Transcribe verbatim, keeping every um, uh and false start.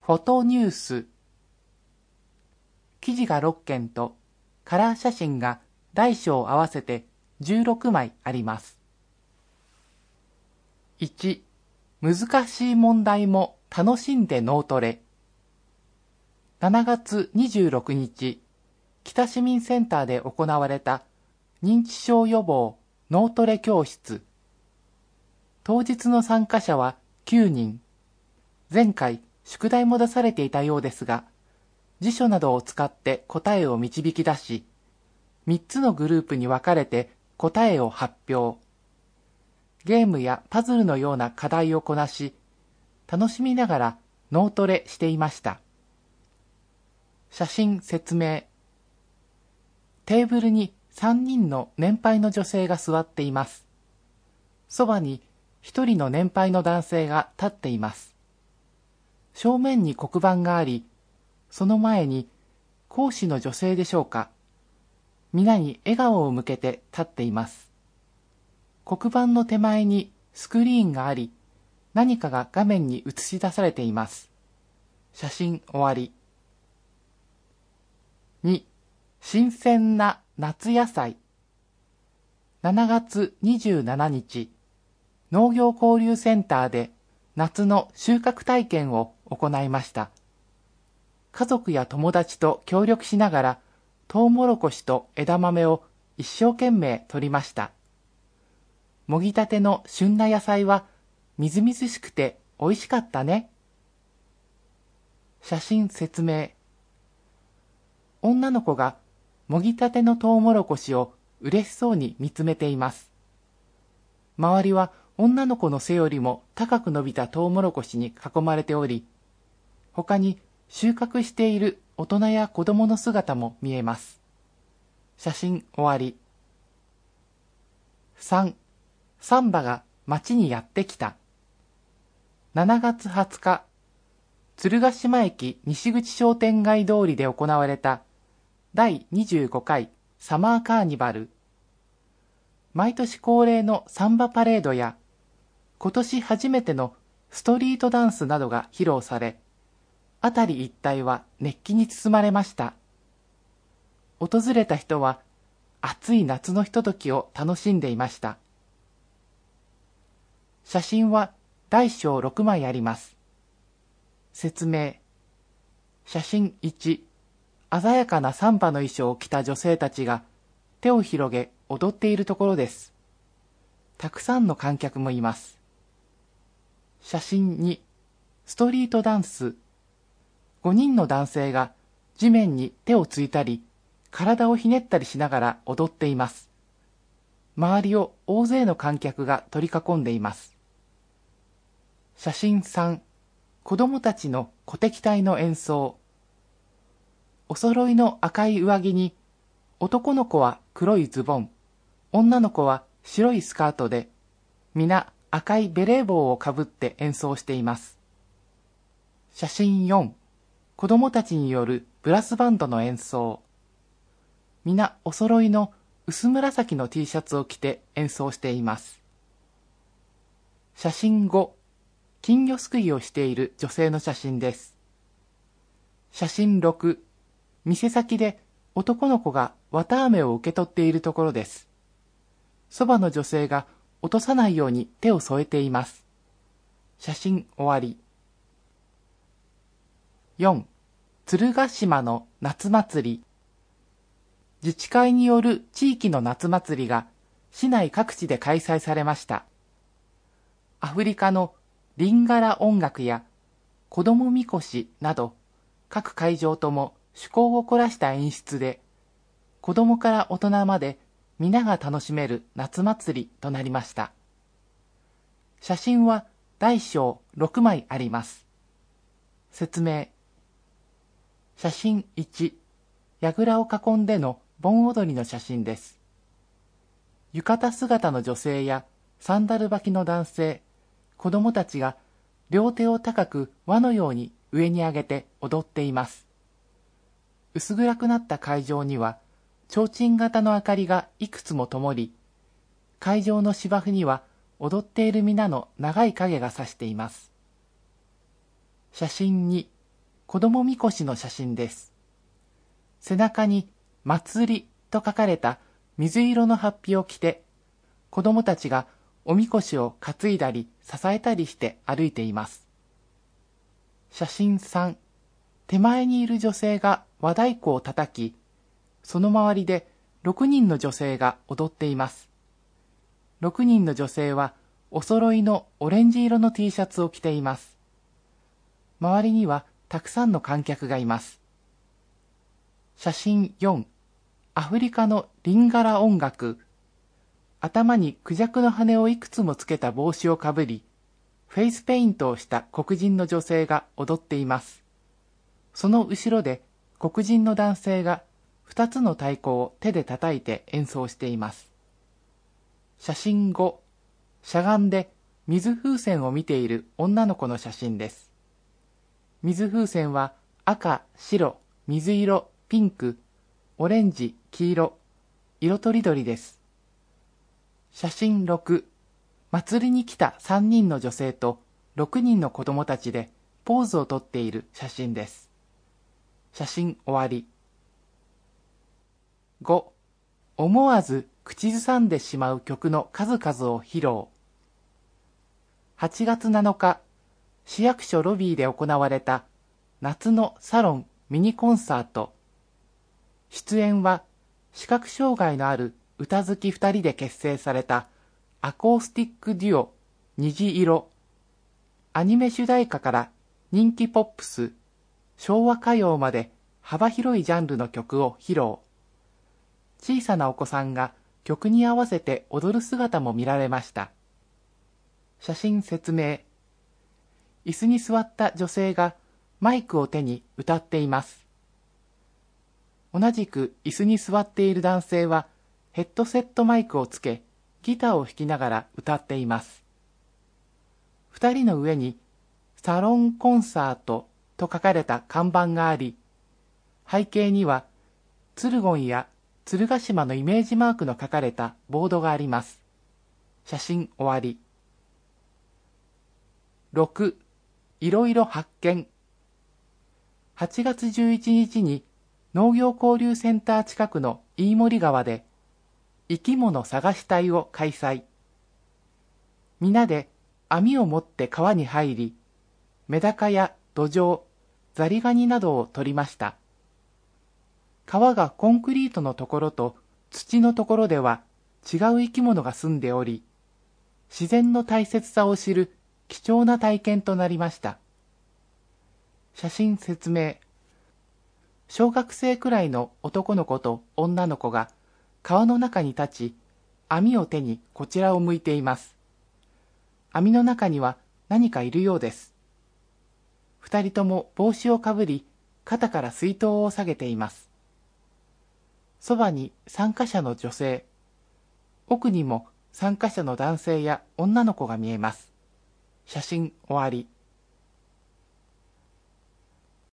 フォトニュース。記事がろっけんとカラー写真が大小合わせてじゅうろくまいあります。いち、難しい問題も楽しんで脳トレ。しちがつにじゅうろくにち、北市民センターで行われた認知症予防脳トレ教室。当日の参加者はきゅうにん。前回宿題も出されていたようですが、辞書などを使って答えを導き出し、みっつのグループに分かれて答えを発表。ゲームやパズルのような課題をこなし、楽しみながら脳トレしていました。写真説明。テーブルにさんにんの年配の女性が座っています。そばにひとりの年配の男性が立っています。正面に黒板があり、その前に講師の女性でしょうか、皆に笑顔を向けて立っています。黒板の手前にスクリーンがあり、何かが画面に映し出されています。写真終わり。に、新鮮な夏野菜。しちがつにじゅうしちにち、農業交流センターで夏の収穫体験を行いました。家族や友達と協力しながら、トウモロコシと枝豆を一生懸命採りました。もぎたての旬な野菜はみずみずしくておいしかったね。写真説明。女の子がもぎたてのトウモロコシを嬉しそうに見つめています。周りは女の子の背よりも高く伸びたトウモロコシに囲まれており、他に収穫している大人や子供の姿も見えます。写真終わり。さん、サンバが町にやってきた。しちがつはつか、鶴ヶ島駅西口商店街通りで行われただいにじゅうごかいサマーカーニバル。毎年恒例のサンバパレードや、今年初めてのストリートダンスなどが披露され、辺り一帯は熱気に包まれました。訪れた人は暑い夏のひとときを楽しんでいました。写真は大小ろくまいあります。説明。写真いち、鮮やかなサンバの衣装を着た女性たちが手を広げ踊っているところです。たくさんの観客もいます。写真に、ストリートダンス。ごにんの男性が地面に手をついたり、体をひねったりしながら踊っています。周りを大勢の観客が取り囲んでいます。写真さん、子供たちの鼓笛隊の演奏。お揃いの赤い上着に、男の子は黒いズボン、女の子は白いスカートで、皆赤いベレー帽をかぶって演奏しています。写真よん、子供たちによるブラスバンドの演奏。皆お揃いの薄紫の T シャツを着て演奏しています。写真ご、金魚すくいをしている女性の写真です。写真ろく、店先で男の子が綿あめを受け取っているところです。そばの女性が落とさないように手を添えています。写真終わり。よん、鶴ヶ島の夏祭り。自治会による地域の夏祭りが市内各地で開催されました。アフリカのリンガラ音楽や子どもみこしなど各会場とも趣向を凝らした演出で、子どもから大人まで皆が楽しめる夏祭りとなりました。写真は大小ろくまいあります。説明。写真いち、櫓を囲んでの盆踊りの写真です。浴衣姿の女性やサンダル履きの男性、子供たちが両手を高く輪のように上に上げて踊っています。薄暗くなった会場には提灯型の明かりがいくつも灯り、会場の芝生には踊っている皆の長い影が差しています。写真に、 子供みこしの写真です。背中に祭りと書かれた水色の法被を着て、子供たちがおみこしを担いだり支えたりして歩いています。写真さん、手前にいる女性が和太鼓を叩き、その周りでろくにんの女性が踊っています。ろくにんの女性はお揃いのオレンジ色の T シャツを着ています。周りにはたくさんの観客がいます。写真よん、アフリカのリンガラ音楽。頭にクジャクの羽をいくつもつけた帽子をかぶり、フェイスペイントをした黒人の女性が踊っています。その後ろで黒人の男性が二つの太鼓を手で叩いて演奏しています。写真ご、しゃがんで水風船を見ている女の子の写真です。水風船は赤、白、水色、ピンク、オレンジ、黄色、色とりどりです。写真ろく、祭りに来たさんにんの女性とろくにんの子供たちでポーズをとっている写真です。写真終わり。ご、思わず口ずさんでしまう曲の数々を披露。はちがつなのか、市役所ロビーで行われた夏のサロンミニコンサート。出演は視覚障害のある歌好きふたりで結成されたアコースティックデュオ虹色。アニメ主題歌から人気ポップス、昭和歌謡まで幅広いジャンルの曲を披露。小さなお子さんが曲に合わせて踊る姿も見られました。写真説明。椅子に座った女性がマイクを手に歌っています。同じく椅子に座っている男性はヘッドセットマイクをつけ、ギターを弾きながら歌っています。二人の上にサロンコンサートと書かれた看板があり、背景にはツルゴンや鶴ヶ島のイメージマークの書かれたボードがあります。写真終わり。ろく、いろいろ発見。はちがつじゅういちにちに農業交流センター近くの飯盛川で生き物探し隊を開催。皆で網を持って川に入り、メダカやドジョウ、ザリガニなどを取りました。川がコンクリートのところと土のところでは違う生き物が住んでおり、自然の大切さを知る貴重な体験となりました。写真説明。小学生くらいの男の子と女の子が川の中に立ち、網を手にこちらを向いています。網の中には何かいるようです。二人とも帽子をかぶり、肩から水筒を下げています。そばに参加者の女性、奥にも参加者の男性や女の子が見えます。写真終わり。